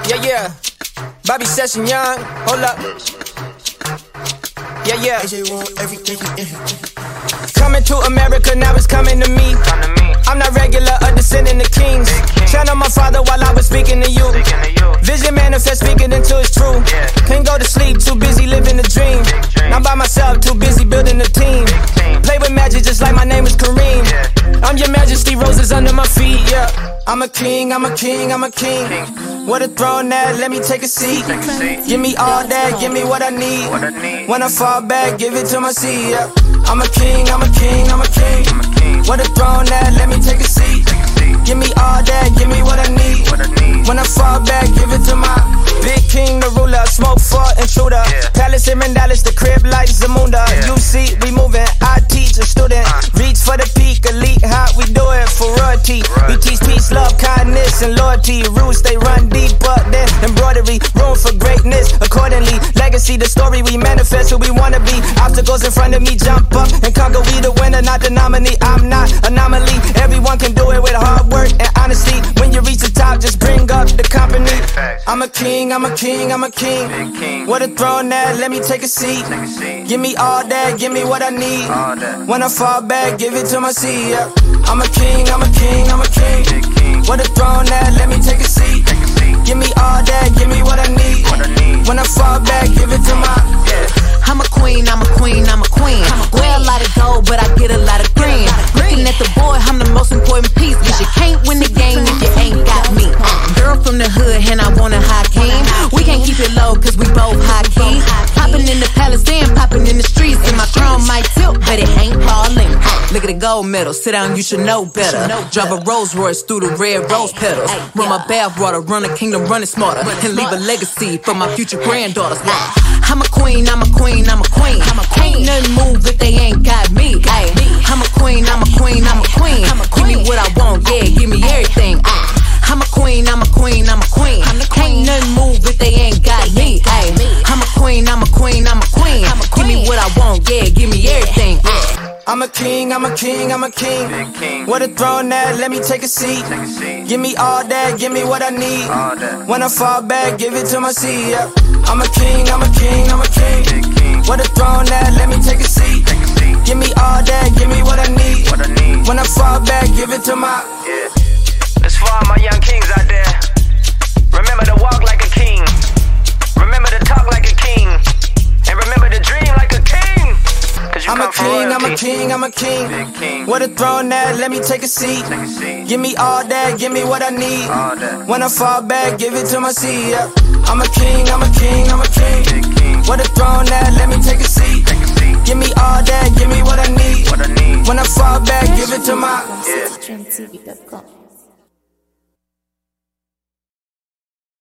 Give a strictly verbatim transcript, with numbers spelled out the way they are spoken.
Yeah, yeah. Bobby Session Young, hold up. Yeah, yeah. Coming to America, now it's coming to me. I'm not regular, a descendant of kings. Channel my father while I was speaking to you. Vision manifest, speaking until it's true. Can't go to sleep, too busy living the dream. Not by myself, too busy building a team. Play with magic just like my name is Kareem. I'm your majesty, roses under my feet, yeah. I'm a king, I'm a king, I'm a king. What a throne that, let me take a seat. Give me all that, give me what I need. When I fall back, give it to my seat, yeah. I'm a king, I'm a king, I'm a king. What a throne that, let me take a seat. Give me all that, give me what I need. When I fall back, give it to my big king, the ruler. Smoke for intruder. Palace in Dallas, the crib like Zamunda. You see, we moving, I teach a student. Reach for the peak, elite hot, we do it for royalty. We teach peace, love, kindness, and loyalty. Roots, they run deep, but then embroidery. Room for greatness, accordingly. Legacy, the story we manifest, who we wanna be. Obstacles in front of me, jump up and conquer. We the winner, not the nominee. I'm not anomaly. Everyone can do it with hard work and honesty. When you reach the top, just bring up the company. I'm a king, I'm a king, I'm a king. What a throne that, let me take a seat. Give me all that, give me what I need. When I fall back, give it to my seat, yeah. I'm a king, I'm a king, I'm a king. What a throne that, let me take a seat. Give me all that, give me what I need. When I fall back, give it to my, yeah. I'm a queen, I'm a queen, I'm a queen. Wear a lot of gold, but I get a lot of green. Looking at the boy, I'm the most important piece. Cause you can't win the game if you ain't got me. Girl from the hood, and I want a high king. We can't keep it low, cause we both high key. Popping in the palace, then popping in the streets. And my crown might tilt, but it ain't falling. Look at the gold medal, sit down, you should know better. Drive a Rolls Royce through the red rose petals. Run my bath water, run a kingdom, run it smarter. And leave a legacy for my future granddaughters. I'm a queen, I'm a queen, I'm a queen. Can't nothing move if they ain't got me. Ay, I'm a queen, I'm a queen, I'm a queen. Give me what I want, yeah, give me everything. I'm a queen, I'm a queen, I'm a queen. Can't nothing move if they ain't got me. Ay, I'm a queen, I'm a queen, I'm a queen. Give me what I want, yeah, give me everything. I'm a king, I'm a king, I'm a king. What a throne that, let me take a seat. Give me all that, give me what I need. When I fall back, give it to my seat, yeah. I'm a king, I'm a king, I'm a king. What a throne that, let me take a seat. Give me all that, give me what I need. When I fall back, give it to my, yeah. It's for all my young kings out there. Remember to walk like a king. Remember to talk like a king. And remember to dream like a king. I'm a king, I'm a king, I'm a king. What a throne that, let me take a seat. Give me all that, give me what I need. When I fall back, give it to my seat, yeah. I'm a king, I'm a king, I'm a king. What a throne that, let me take a seat. Give me all that, give me what I need. When I fall back, give it to my, yeah.